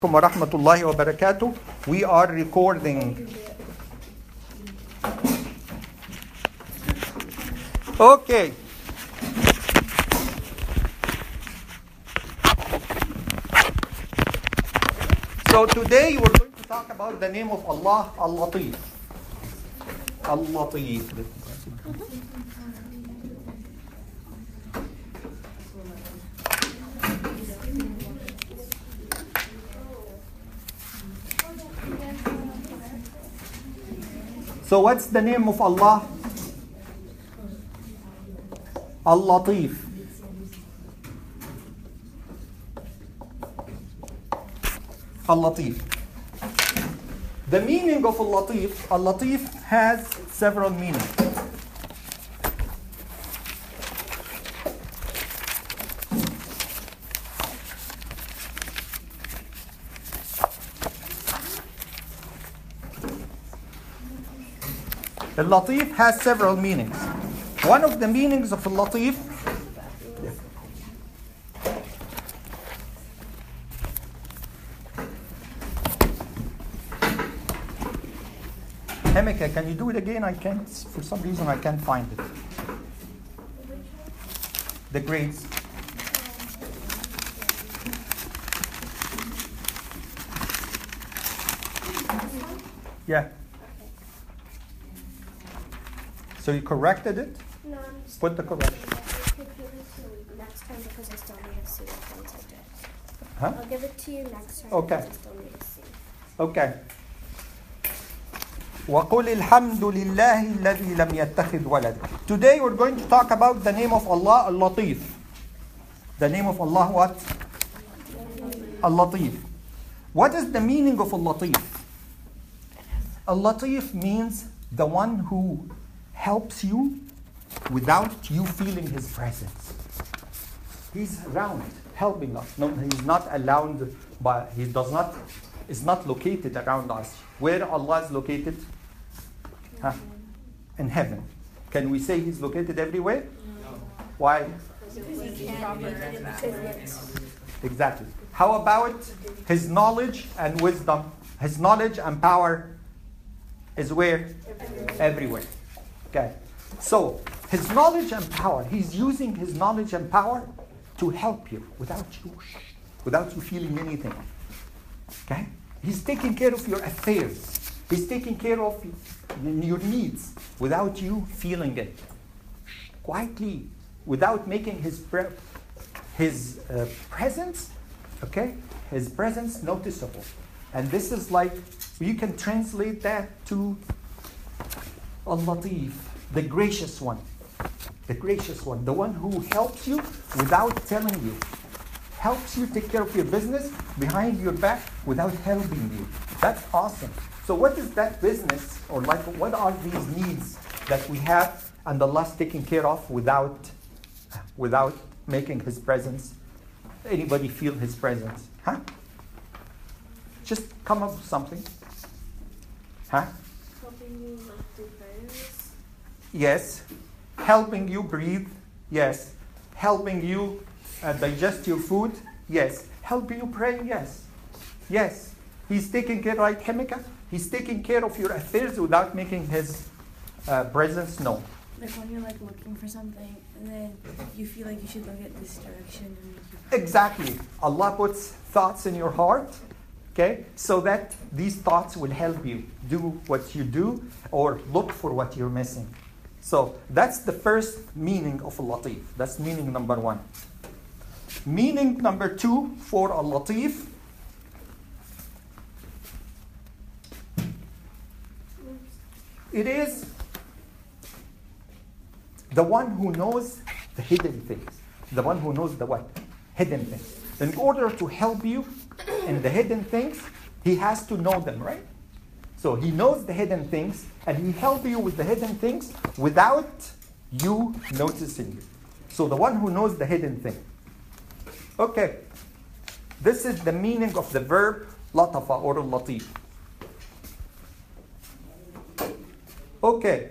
Warahmatullahi wabarakatuh. We are recording. Okay. So today we're going to talk about the name of Allah, Al-Latif. Al-Latif. So what's the name of Allah? Al-Latif. Al-Latif. The meaning of Al-Latif, Al-Latif has several meanings. Al-Latif has several meanings. One of the meanings of Al-Latif Hemeka, can you do it again? I can't, for some reason I can't find it. The grades. Yeah. So you corrected it? No, I'm just Put the correction. next time because I still need to see it once I do it. Huh? I'll give it to you next time Okay. because I still need to see. Okay. وَقُلِ الْحَمْدُ لِلَّهِ الَّذِي لَمْ يَتَّخِذْ وَلَدًا. Today we're going to talk about the name of Allah, Al-Latif. The name of Allah what? Al-Latif. What is the meaning of Al-Latif? Al-Latif means the one who helps you without you feeling his presence. He's around, helping us. No, he's not around, but he does not, is not located around us. Where Allah is located? Huh? In heaven. Can we say he's located everywhere? No. Why? Exactly. How about his knowledge and wisdom? His knowledge and power is where? Everywhere. Okay. So, his knowledge and power, he's using his knowledge and power to help you without you feeling anything. Okay? He's taking care of your affairs. He's taking care of your needs without you feeling it. Quietly, without making his presence, okay? His presence noticeable. And this is like, you can translate that to Al-Latif, the gracious one. The gracious one, the one who helps you without telling you. Helps you take care of your business behind your back without helping you. That's awesome. So what is that business, or like what are these needs that we have and Allah's taking care of without making his presence, anybody feel his presence? Huh? Just come up with something. Huh? Helping you do prayers. Yes. Helping you breathe. Yes. Helping you digest your food. Yes. Helping you pray. Yes. Yes. He's taking care, right, Hemika? He's taking care of your affairs without making his presence known. Like when you're like looking for something and then you feel like you should look at this direction. Exactly. Allah puts thoughts in your heart, okay, so that these thoughts will help you do what you do or look for what you're missing. So that's the first meaning of Al-Latif. That's meaning number one. Meaning number two for Al-Latif, it is the one who knows the hidden things. The one who knows the what? Hidden things. In order to help you in the hidden things, he has to know them, right? So he knows the hidden things, and he helps you with the hidden things without you noticing it. So the one who knows the hidden thing. Okay. This is the meaning of the verb latafa or latif. Okay.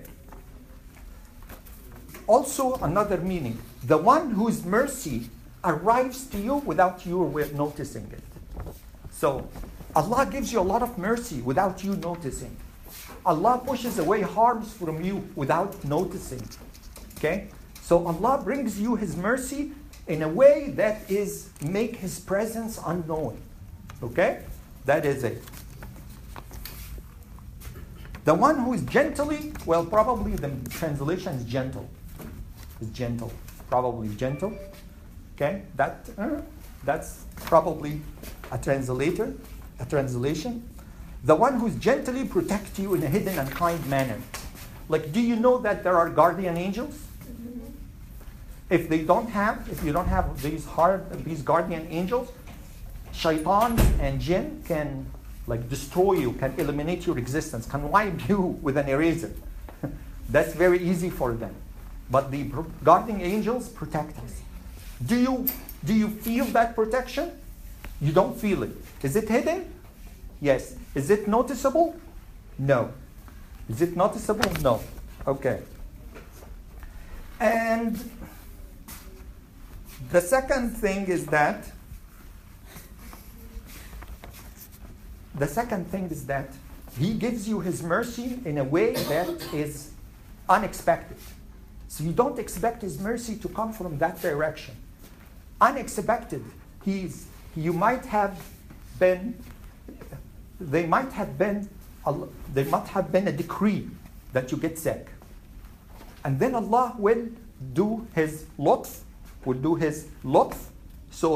Also another meaning. The one whose mercy arrives to you without you noticing it. So Allah gives you a lot of mercy without you noticing. Allah pushes away harms from you without noticing. Okay? So Allah brings you His mercy in a way that is make His presence unknown. Okay? That is it. The one who is gently, well, probably the translation is gentle. Is gentle. Probably gentle. Okay? That's probably a translation. The one who's gently protect you in a hidden and kind manner. Like, do you know that there are guardian angels? If you don't have these guardian angels, shaitan and jinn can like destroy you, can eliminate your existence, can wipe you with an eraser. That's very easy for them. But the guardian angels protect us. Do you feel that protection? You don't feel it. Is it hidden? Yes. Is it noticeable? No. Is it noticeable? No. Okay. And the second thing is that He gives you His mercy in a way that is unexpected. So you don't expect His mercy to come from that direction. Unexpected. There might have been a decree that you get sick. And then Allah will do His lutf, so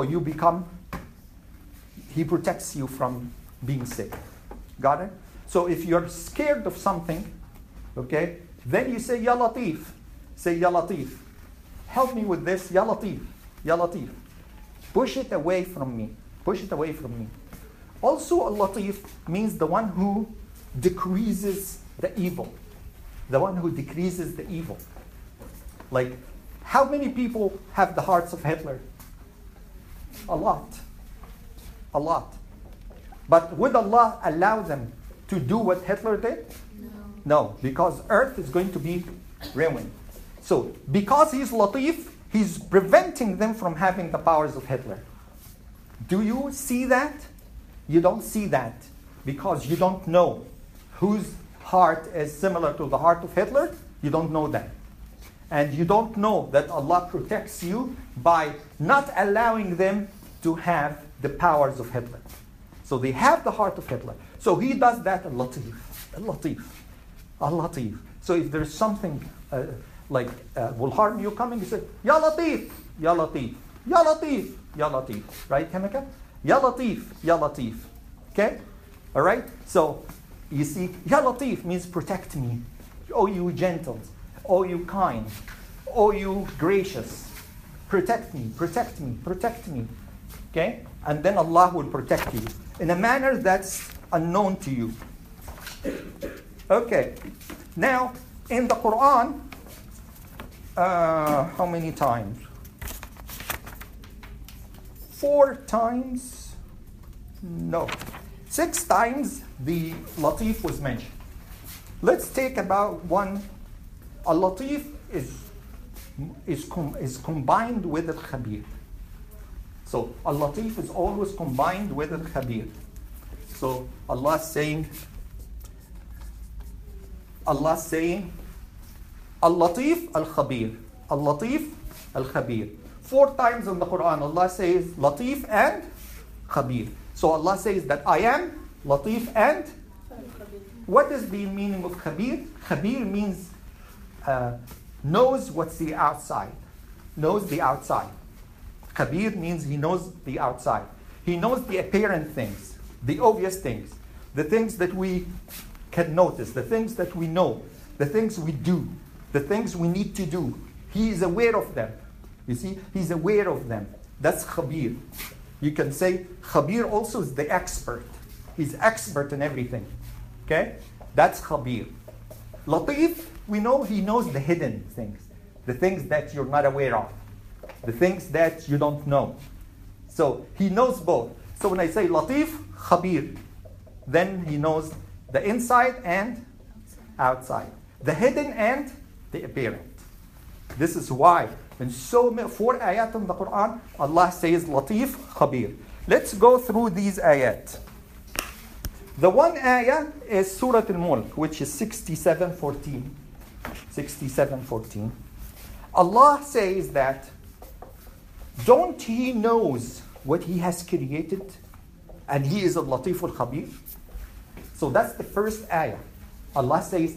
He protects you from being sick. Got it? So if you're scared of something, okay, then you say, Ya Latif. Say, Ya Latif. Help me with this, Ya Latif. Ya Latif. Push it away from me. Push it away from me. Also, Al-Latif means the one who decreases the evil. The one who decreases the evil. Like, how many people have the hearts of Hitler? A lot. A lot. But would Allah allow them to do what Hitler did? No, because earth is going to be ruined. So, because He's Latif, He's preventing them from having the powers of Hitler. Do you see that? You don't see that because you don't know whose heart is similar to the heart of Hitler. You don't know that. And you don't know that Allah protects you by not allowing them to have the powers of Hitler. So they have the heart of Hitler. So He does that, Al-Latif. Al-Latif. Al-Latif. So if there's something will harm you coming, you say, Ya Latif, Ya Latif, Ya Latif, Ya Latif. Right, Kamika? Ya Latif, Ya Latif. Okay? Alright? So, you see, Ya Latif means protect me. Oh, you gentle. Oh, you kind. Oh, you gracious. Protect me, protect me, protect me. Okay? And then Allah will protect you in a manner that's unknown to you. Okay. Now, in the Quran, how many times? 4 times? No. 6 times the Latif was mentioned. Let's take about one. Al-Latif is combined with Al-Khabir. So Al-Latif is always combined with Al-Khabir. So Allah saying Al-Latif Al-Khabir. Al-Latif Al-Khabir. 4 times in the Quran Allah says Latif and Khabir. So Allah says that I am Latif and what is the meaning of Khabir? Khabir means knows what's the outside. Knows the outside. Khabir means he knows the outside. He knows the apparent things, the obvious things, the things that we can notice, the things that we know, the things we do, the things we need to do. He is aware of them. You see, He's aware of them. That's Khabir. You can say Khabir also is the expert. He's expert in everything. Okay? That's Khabir. Latif, we know He knows the hidden things, the things that you're not aware of, the things that you don't know. So He knows both. So when I say Latif, Khabir, then He knows the inside and outside, the hidden and the apparent. This is why in 4 ayat in the Quran, Allah says Latif, Khabir. let's go through these ayat. The one ayah is Surah Al-Mulk, which is 67:14. 67:14. Allah says that, don't He knows what He has created, and He is Al-Latif Al-Khabir? So that's the first ayah. Allah says,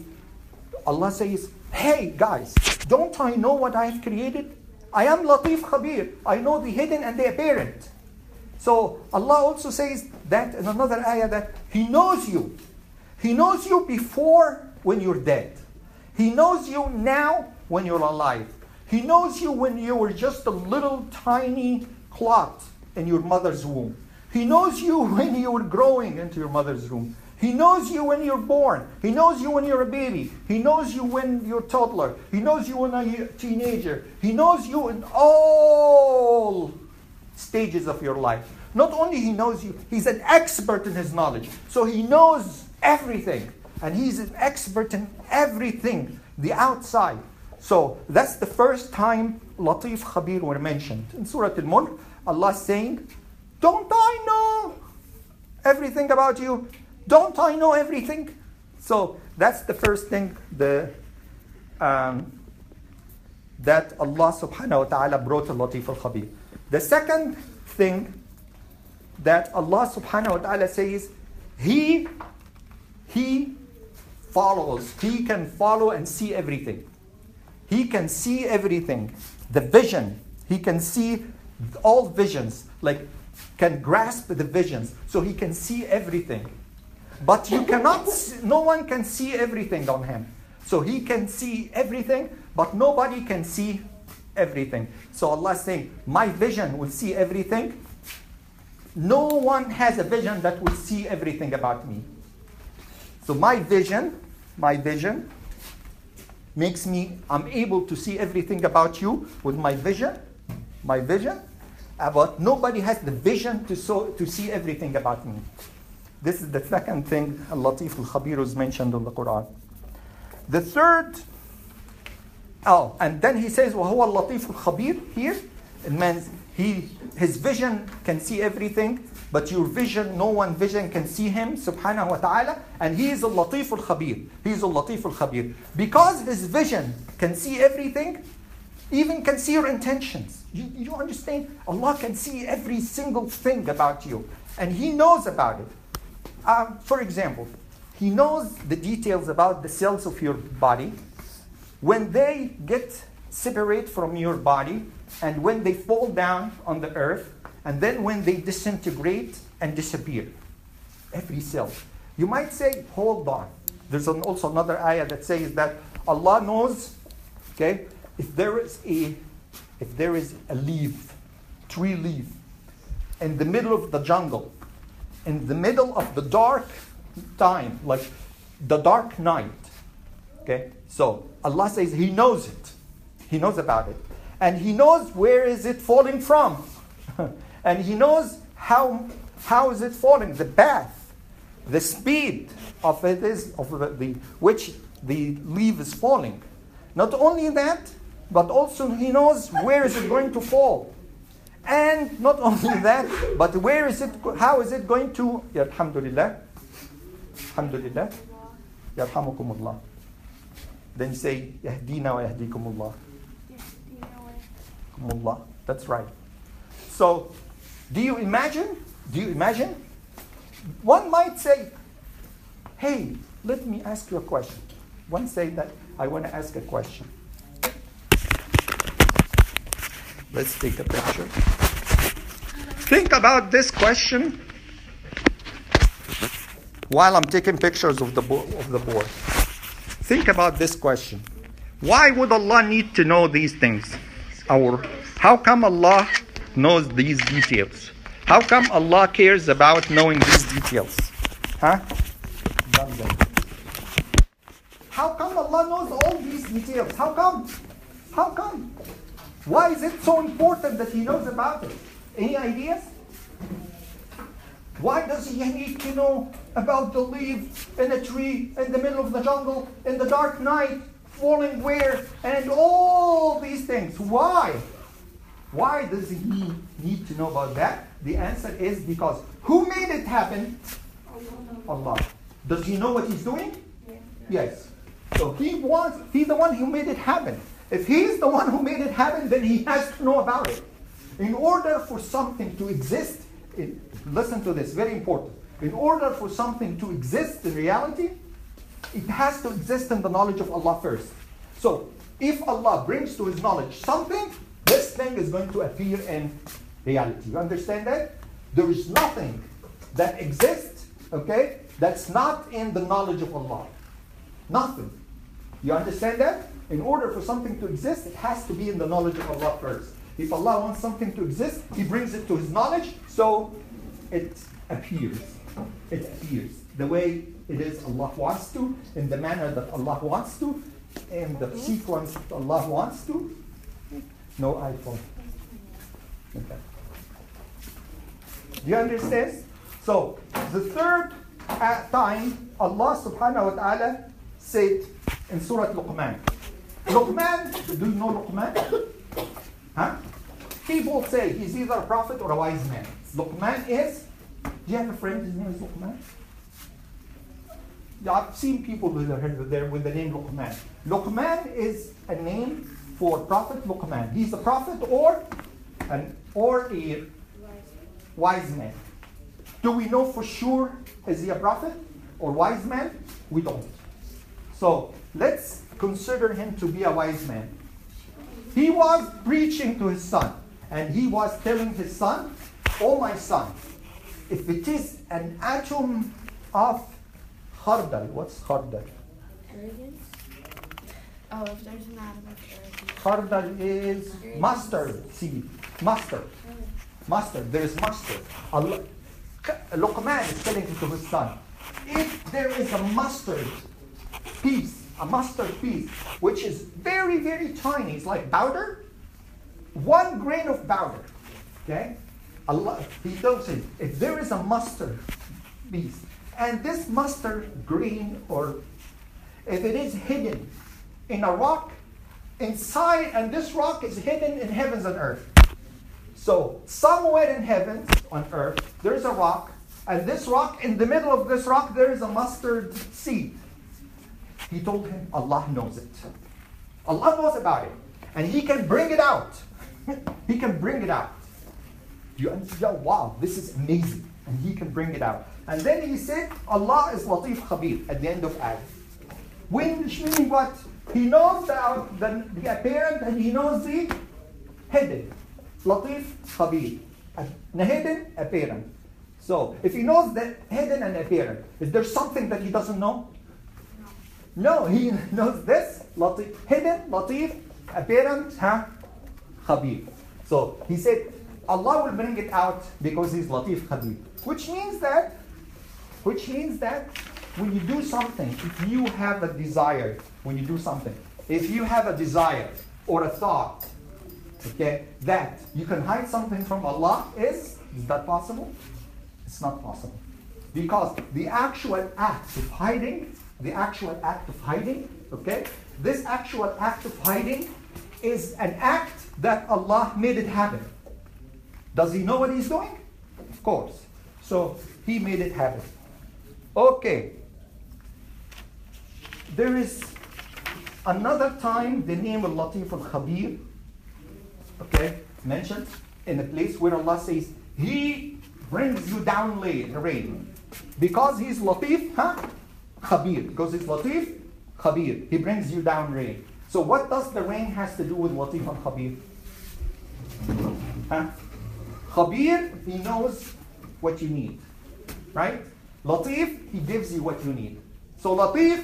hey guys, don't I know what I have created? I am Latif Khabir. I know the hidden and the apparent. So Allah also says that in another ayah that He knows you. He knows you before when you're dead. He knows you now when you're alive. He knows you when you were just a little tiny clot in your mother's womb. He knows you when you were growing into your mother's womb. He knows you when you're born. He knows you when you're a baby. He knows you when you're a toddler. He knows you when you're a teenager. He knows you in all stages of your life. Not only He knows you, He's an expert in His knowledge. So He knows everything. And He's an expert in everything, the outside. So that's the first time Latif Khabir were mentioned. In Surah Al-Mulk, Allah is saying, don't I know everything about you? Don't I know everything? So that's the first thing that Allah subhanahu wa ta'ala brought to Latif al-Khabir. The second thing that Allah subhanahu wa ta'ala says, He follows. He can follow and see everything. He can see everything. The vision. He can see all visions. Like, can grasp the visions. So He can see everything. But you cannot, no one can see everything on Him. So He can see everything, but nobody can see everything. So Allah is saying, my vision will see everything. No one has a vision that will see everything about me. So my vision makes me, I'm able to see everything about you with my vision. But nobody has the vision to see everything about me. This is the second thing Al-Latif Al-Khabir is mentioned in the Quran. The third, and then He says, وَهُوَ اللَّطِيفُ الْخَبِيرُ here. It means His vision can see everything, but your vision, no one vision can see Him, subhanahu wa ta'ala, and He is Al-Latif Al-Khabir. He is Al-Latif Al-Khabir. Because His vision can see everything, even can see your intentions. You understand? Allah can see every single thing about you, and He knows about it. For example, He knows the details about the cells of your body, when they get separate from your body, and when they fall down on the earth, and then when they disintegrate and disappear. Every cell. You might say, hold on. There's also another ayah that says that Allah knows, okay, if there is a leaf, tree leaf, in the middle of the jungle, in the middle of the dark time, like the dark night. Okay? So Allah says He knows it. He knows about it. And He knows where is it falling from. And He knows how is it falling, the path, the speed of it is of which the leaf is falling. Not only that, but also He knows where is it going to fall. And not only that, but where is it? How is it going to? Alhamdulillah, alhamdulillah, yarhamukumullah. Then say yahdina wa yahdikumullah. Kumullah. That's right. So, do you imagine? One might say, "Hey, let me ask you a question." One say that I want to ask a question. Let's take a picture. Think about this question while I'm taking pictures of the board. Think about this question. Why would Allah need to know these things? Or how come Allah knows these details? How come Allah cares about knowing these details? Huh? How come Allah knows all these details? How come? How come? Why is it so important that He knows about it? Any ideas? Why does He need to know about the leaf in a tree, in the middle of the jungle, in the dark night, falling where, and all these things? Why? Why does He need to know about that? The answer is because who made it happen? Allah. Does he know what he's doing? Yes. So he's the one who made it happen. If he's the one who made it happen, then he has to know about it. In order for something to exist, listen to this, very important. In order for something to exist in reality, it has to exist in the knowledge of Allah first. So if Allah brings to his knowledge something, this thing is going to appear in reality. You understand that? There is nothing that exists, okay, that's not in the knowledge of Allah. Nothing. You understand that? In order for something to exist, it has to be in the knowledge of Allah first. If Allah wants something to exist, he brings it to his knowledge, so it appears. It appears the way it is Allah wants to, in the manner that Allah wants to, in the sequence that Allah wants to. No iPhone. Okay. Do you understand? So, the third time Allah subhanahu wa ta'ala said in Surah Luqman. Luqman, do you know Luqman? Huh? People say he's either a prophet or a wise man. Luqman is, do you have a friend, his name is Luqman? I've seen people with the name Luqman. Luqman is a name for Prophet Luqman. He's a prophet or a wise man. Do we know for sure, is he a prophet or wise man? We don't. So let's consider him to be a wise man. He was preaching to his son, and he was telling his son, "Oh my son, if it is an atom of khardal," what's khardal? Arrogance? Oh, if there's an atom of arrogance. Khardal is mustard seed. Mustard. There is mustard. Luqman is telling to his son, if there is a mustard piece, which is very, very tiny, it's like powder, 1 grain of powder, okay? He tells him, if there is a mustard piece, and this mustard grain, or if it is hidden in a rock inside, and this rock is hidden in heavens and earth. So somewhere in heavens, on earth, there is a rock, and this rock, in the middle of this rock, there is a mustard seed. He told him, Allah knows it. Allah knows about it. And he can bring it out. He can bring it out. You understand? Wow, this is amazing. And he can bring it out. And then he said, Allah is Latif Khabir at the end of ayah. Which meaning what? He knows the apparent and he knows the hidden. Latif Khabir. The hidden, apparent. So, if he knows the hidden and apparent, is there something that he doesn't know? No, he knows this. Latif, hidden, Latif, apparent, Khabir. So, he said, Allah will bring it out because he's Latif Khabir. Which means that when you do something, if you have a desire, if you have a desire or a thought, okay, that you can hide something from Allah, is that possible? It's not possible. Because the actual act of hiding, okay, this actual act of hiding is an act that Allah made it happen. Does he know what he's doing? Of course. So he made it happen. Okay. There is another time the name of Latif al-Khabir, okay, mentioned in a place where Allah says, He brings you down rain. Because He's Latif, Khabir. Because He's Latif, Khabir. He brings you down rain. So what does the rain has to do with Latif and Khabir? Khabir, He knows what you need. Right? Latif, He gives you what you need. So Latif,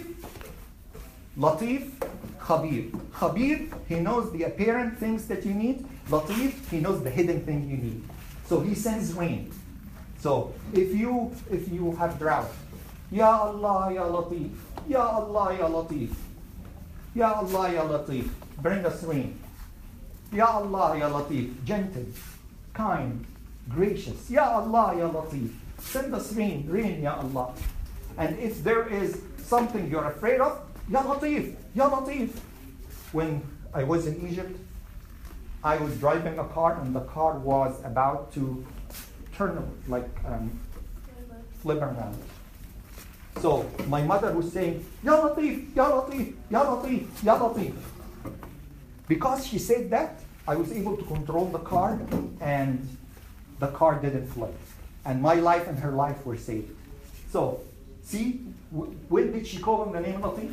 Khabir. Khabir, He knows the apparent things that you need. Latif, He knows the hidden thing you need. So He sends rain. So if you have drought, Ya Allah, Ya Latif, Ya Allah, Ya Latif, Ya Allah, Ya Latif, bring us rain. Ya Allah, Ya Latif, gentle, kind, gracious. Ya Allah, Ya Latif, send us rain, Ya Allah. And if there is something you're afraid of, Ya Latif, Ya Latif. When I was in Egypt, I was driving a car and the car was about to turn like flip around. So my mother was saying, Ya Latif, Ya Latif, Ya Latif, Ya Latif. Because she said that, I was able to control the car and the car didn't flip. And my life and her life were saved. So, see, when did she call him the name Latif?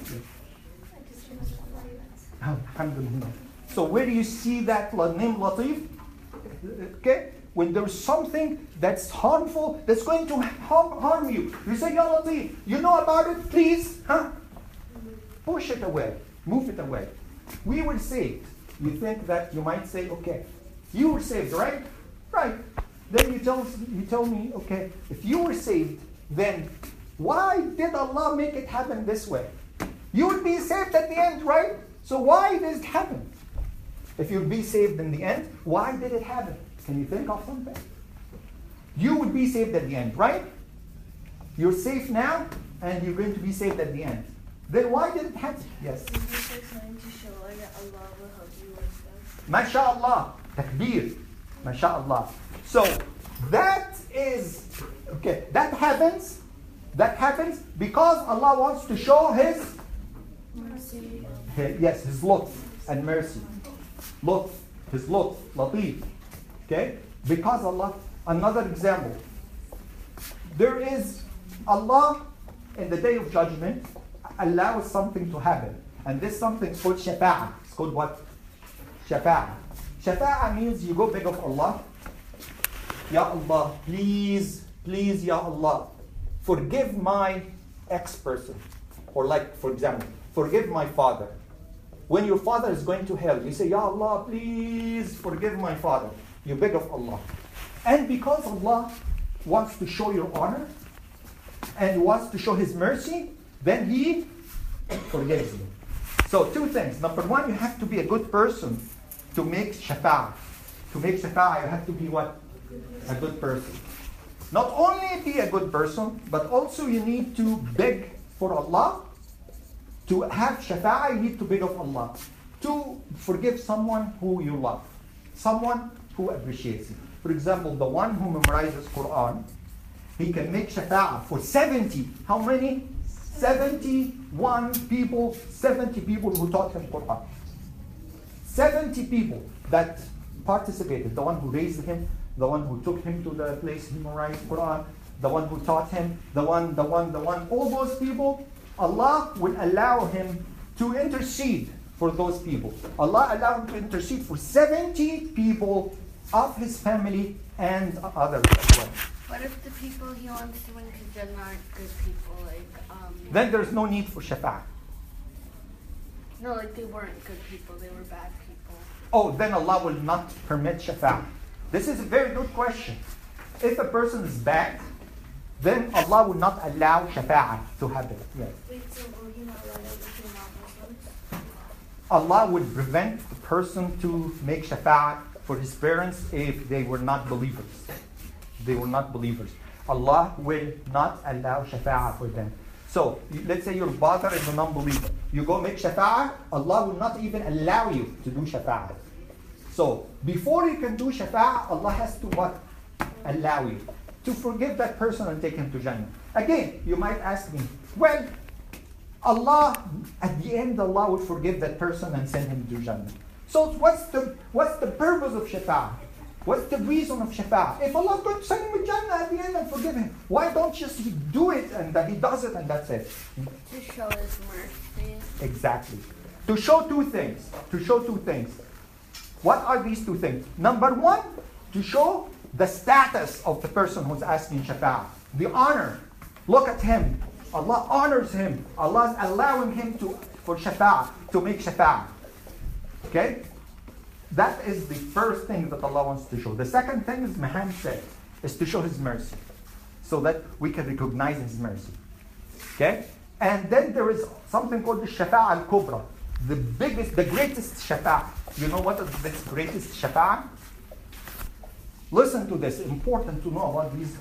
Alhamdulillah. So where do you see that name Latif? Okay? When there's something that's harmful, that's going to harm you. You say, Ya Latif, you know about it? Please, push it away. Move it away. We were saved. You think that you might say, okay, you were saved, right? Right. Then you tell me, okay, if you were saved, then why did Allah make it happen this way? You would be saved at the end, right? So why did it happen? If you'd be saved in the end, why did it happen? Can you think of something? You would be saved at the end, right? You're safe now, and you're going to be saved at the end. Then why did it happen? Yes. Is this like something to show like that Allah will help you or stuff? MashaAllah. Takbir. MashaAllah. So that is, okay, that happens because Allah wants to show His Mercy. His lutf and mercy. Lutf, His lutf, Latif. Okay? Because Allah, another example. There is Allah in the day of judgment allows something to happen. And this something is called shafa'ah. It's called what? Shafa'ah. Shafa'ah means you go beg of Allah. Ya Allah, please, please, Ya Allah, forgive my ex person. Or like, for example, forgive my father. When your father is going to hell, you say, Ya Allah, please forgive my father. You beg of Allah. And because Allah wants to show your honor and wants to show His mercy, then He forgives you. So two things. Number one, you have to be a good person to make shafa'ah. To make shafa'ah, you have to be what? A good person. Not only be a good person, but also you need to beg for Allah. To have shafa'ah, you need to beg of Allah. To forgive someone who you love. Someone who appreciates you. For example, the one who memorizes Quran, he can make shafa'ah for 70. How many? 71 people, 70 people who taught him Quran. 70 people that participated. The one who raised him, the one who took him to the place he memorized Quran, the one who taught him, the one. All those people, Allah will allow him to intercede for those people. Allah allowed him to intercede for 70 people of his family and others as well. What if the people he wants to win to Jannah aren't good people? Then there's no need for shafa'ah. No, like they weren't good people, they were bad people. Oh, then Allah will not permit shafa'ah. This is a very good question. If a person is bad, then Allah will not allow shafa'ah to happen. Yes. Wait, so will He not allow that if you're not Muslims? Allah would prevent the person to make shafa'ah for his parents if they were not believers. They were not believers. Allah will not allow shafa'ah for them. So, let's say your father is a non-believer. You go make shafa'ah, Allah will not even allow you to do shafa'ah. So, before you can do shafa'ah, Allah has to what? Allow you to forgive that person and take him to Jannah. Again, you might ask me, well, Allah, at the end, Allah would forgive that person and send him to Jannah. So what's the purpose of shafa'ah? What's the reason of shafa'ah? If Allah is going to send him to Jannah at the end and forgive him, why don't just He do it and that He does it and that's it? To show His mercy. Exactly. To show two things. What are these two things? Number one, to show the status of the person who's asking shafa'ah. The honor. Look at him. Allah honors him. Allah is allowing him for shafa'ah, to make shafa'ah. Okay? That is the first thing that Allah wants to show. The second thing, as Mahan said, is to show His mercy. So that we can recognize His mercy. Okay? And then there is something called the Shafa'ah al-Kubra. The greatest shafa'ah. You know what is this greatest shafa'ah? Listen to this. Important to know about these.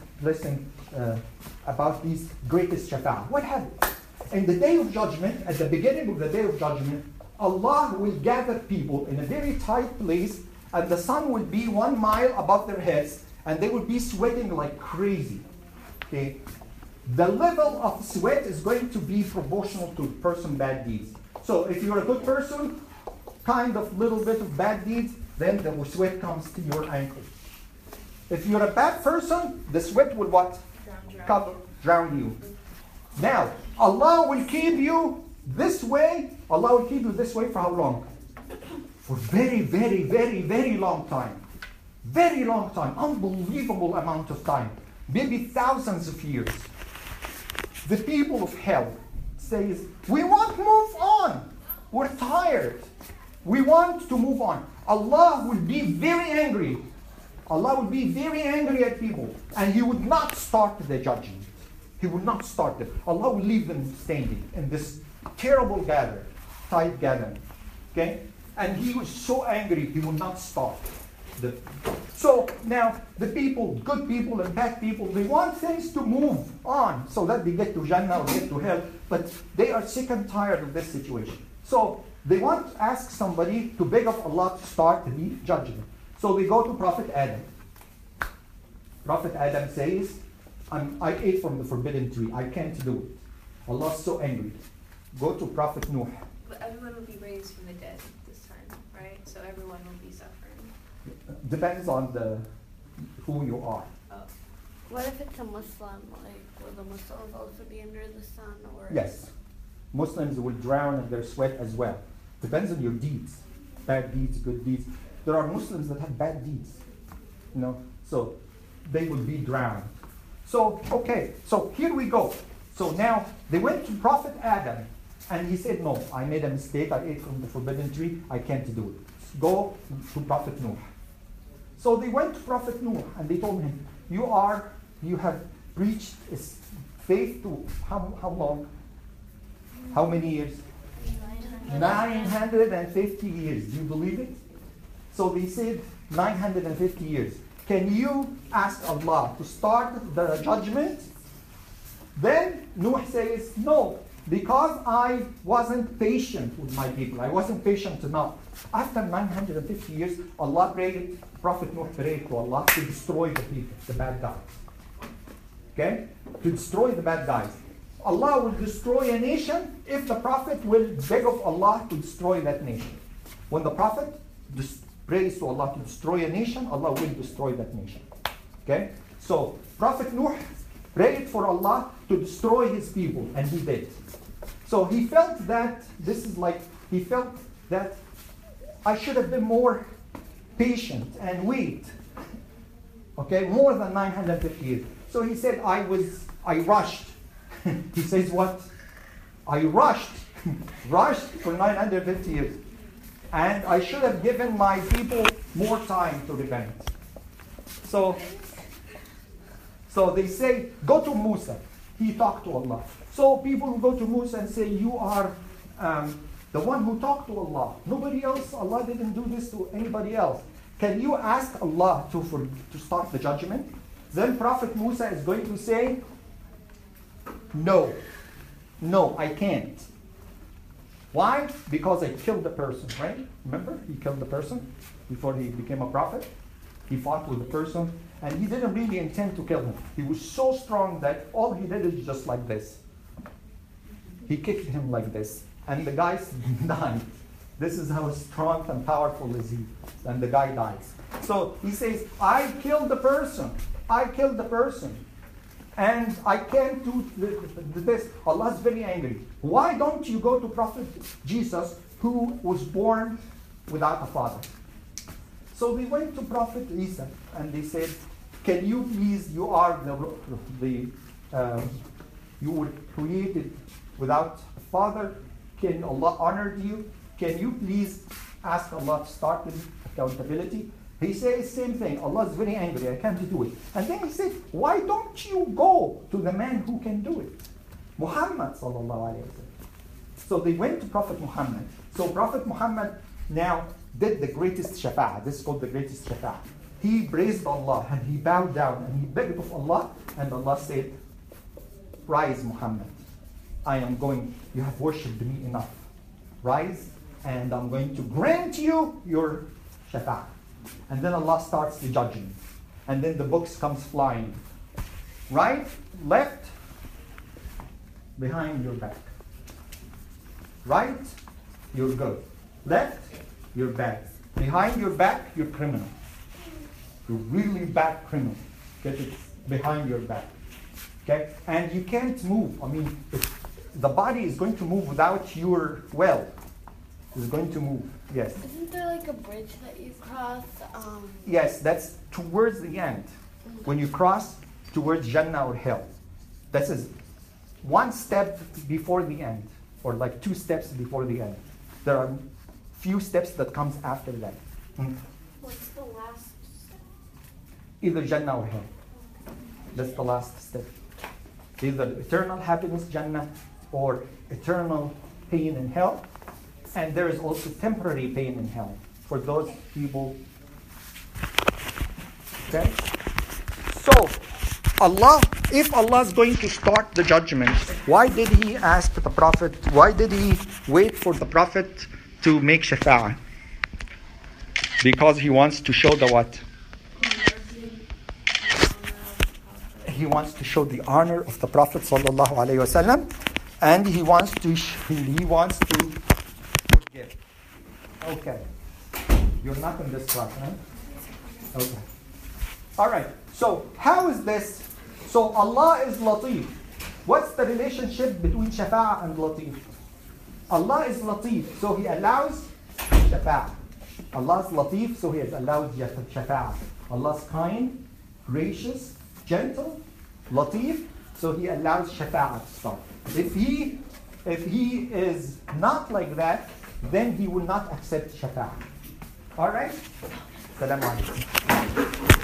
About these greatest shafa'ah. What happened? In the day of judgment, at the beginning of the day of judgment, Allah will gather people in a very tight place, and the sun will be 1 mile above their heads, and they would be sweating like crazy. Okay? The level of sweat is going to be proportional to person bad deeds. So if you're a good person, kind of little bit of bad deeds, then the sweat comes to your ankle. If you're a bad person, the sweat will what? Drown you. Now, Allah will keep you this way. Allah will keep you this way for how long? For very, very, very, very long time. Very long time. Unbelievable amount of time. Maybe thousands of years. The people of hell says, we want to move on. We're tired. We want to move on. Allah will be very angry. Allah will be very angry at people. And He would not start the judgment. He would not start it. Allah will leave them standing in this terrible gathering, tight gathering. Okay? And He was so angry, He would not start. So now the people, good people and bad people, they want things to move on so that they get to Jannah or get to hell, but they are sick and tired of this situation. So they want to ask somebody to beg of Allah to start the judgment. So they go to Prophet Adam. Prophet Adam says, I ate from the forbidden tree. I can't do it. Allah's so angry. Go to Prophet Nuh. But everyone will be raised from the dead this time, right? So everyone will be suffering. Depends on who you are. Oh. What if it's a Muslim? Like, will the Muslims also be under the sun? Or Yes. Muslims will drown in their sweat as well. Depends on your deeds. Bad deeds, good deeds. There are Muslims that have bad deeds. So they will be drowned. So, okay, so here we go. So now they went to Prophet Adam and he said, no, I made a mistake. I ate from the forbidden tree. I can't do it. Go to Prophet Nuh. So they went to Prophet Nuh and they told him, you have preached faith to how long? How many years? 950 years. Do you believe it? So they said 950 years. Can you ask Allah to start the judgment? Then Nuh says, no, because I wasn't patient with my people. I wasn't patient enough. After 950 years, Allah prayed, Prophet Nuh prayed to Allah to destroy the people, the bad guys. Okay? To destroy the bad guys. Allah will destroy a nation if the Prophet will beg of Allah to destroy that nation. When the Prophet prays to Allah to destroy a nation, Allah will destroy that nation. Okay? So, Prophet Nuh prayed for Allah to destroy his people, and he did. So he felt that I should have been more patient and wait. Okay, more than 950 years. So he said, I rushed. He says what? I rushed for 950 years. And I should have given my people more time to repent. So they say, go to Musa. He talked to Allah. So people go to Musa and say, you are the one who talked to Allah. Nobody else, Allah didn't do this to anybody else. Can you ask Allah to start the judgment? Then Prophet Musa is going to say, no, I can't. Why? Because I killed the person, right? Remember? He killed the person before he became a prophet. He fought with the person, and he didn't really intend to kill him. He was so strong that all he did is just like this. He kicked him like this, and the guy died. This is how strong and powerful is he. And the guy dies. So he says, I killed the person. And I can't do this. Allah is very angry. Why don't you go to Prophet Jesus, who was born without a father? So they went to Prophet Isa and they said, can you please, you were created without a father. Can Allah honor you? Can you please ask Allah to start with accountability? He says same thing. Allah is very angry. I can't do it. And then he said, why don't you go to the man who can do it? Muhammad sallallahu alayhi wa sallam. So they went to Prophet Muhammad. So Prophet Muhammad now did the greatest shafa'ah. This is called the greatest shafa'ah. He praised Allah and he bowed down and he begged of Allah. And Allah said, rise Muhammad. You have worshipped me enough. Rise and I'm going to grant you your shafa'ah. And then Allah starts the judgment. and then the books comes flying. Right, left, behind your back. Right, you're good. Left, you're bad. Behind your back, you're criminal. You're really bad criminal. Get it behind your back. Okay? And you can't move. I mean, the body is going to move without your will. It's going to move. Yes. Isn't there like a bridge that you cross? Yes, that's towards the end. When you cross towards Jannah or hell. This is one step before the end, or like 2 steps before the end. There are few steps that comes after that. What's the last step? Either Jannah or hell. That's the last step. Either eternal happiness, Jannah, or eternal pain in hell. And there is also temporary pain in hell for those people. Okay? So, if Allah is going to start the judgment, why did He ask the Prophet, why did He wait for the Prophet to make shafa'ah? Because He wants to show the what? He wants to show the honor of the Prophet sallallahu alaihi wasallam, and he wants to forgive. Okay, you're not in this class, right? Okay. All right. So how is this? So Allah is Latif. What's the relationship between Shafa'ah and Latif? Allah is Latif, so He allows Shafa'ah. Allah is Latif, so He has allowed Shafa'ah. Allah is kind, gracious, gentle, Latif, so He allows Shafa'ah to start. If he is not like that, then He will not accept Shafa'ah. All right? Assalamu alaikum.